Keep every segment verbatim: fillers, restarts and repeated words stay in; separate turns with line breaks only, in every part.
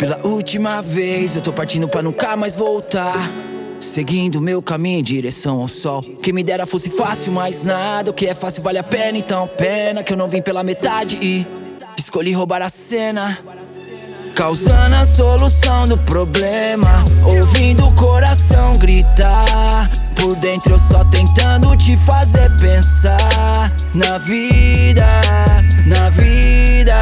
pela última vez, eu tô partindo pra nunca mais voltar. Seguindo meu caminho em direção ao sol. Quem me dera fosse fácil, mas nada. O que é fácil vale a pena, então pena que eu não vim pela metade e escolhi roubar a cena, causando a solução do problema. Ouvindo o coração gritar, por dentro eu só tentando te fazer pensar na vida, na vida,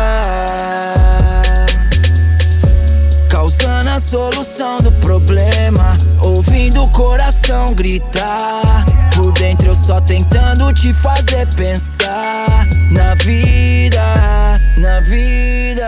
causando a solução do problema. Ouvindo o coração gritar, por dentro eu só tentando te fazer pensar na vida, na vida.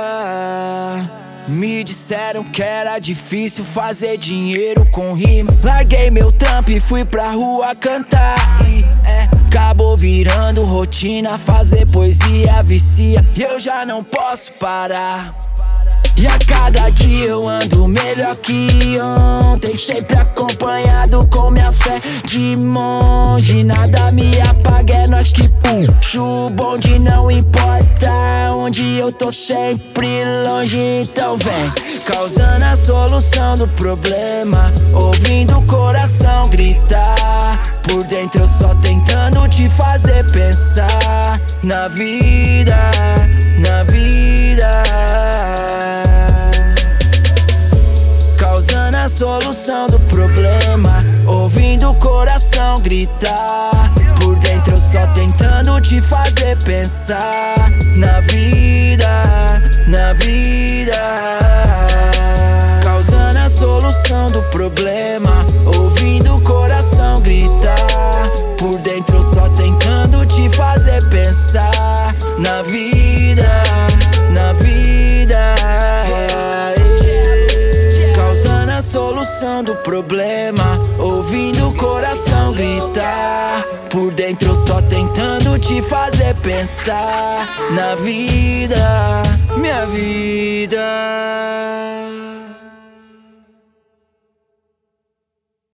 Me disseram que era difícil fazer dinheiro com rima. Larguei meu trampo e fui pra rua cantar. E é, acabou virando rotina, fazer poesia vicia, e eu já não posso parar. E a cada dia eu ando melhor que ontem, sempre acompanhado com minha fé de monge. Nada me apaga, é nós que puxa o bonde. Não importa onde eu tô, sempre longe. Então vem, causando a solução do problema. Ouvindo o coração gritar, por dentro eu só tentando te fazer pensar na vida, na vida, causando a solução do problema. Ouvindo o coração gritar, por dentro eu só tentando te fazer pensar na vida, na vida, causando a solução do problema. Ouvindo o coração gritar, por dentro eu só tentando te fazer pensar na vida, na vida, causando a solução do problema. Ouvindo o coração gritar, por dentro eu só tentando te fazer pensar na vida, minha vida.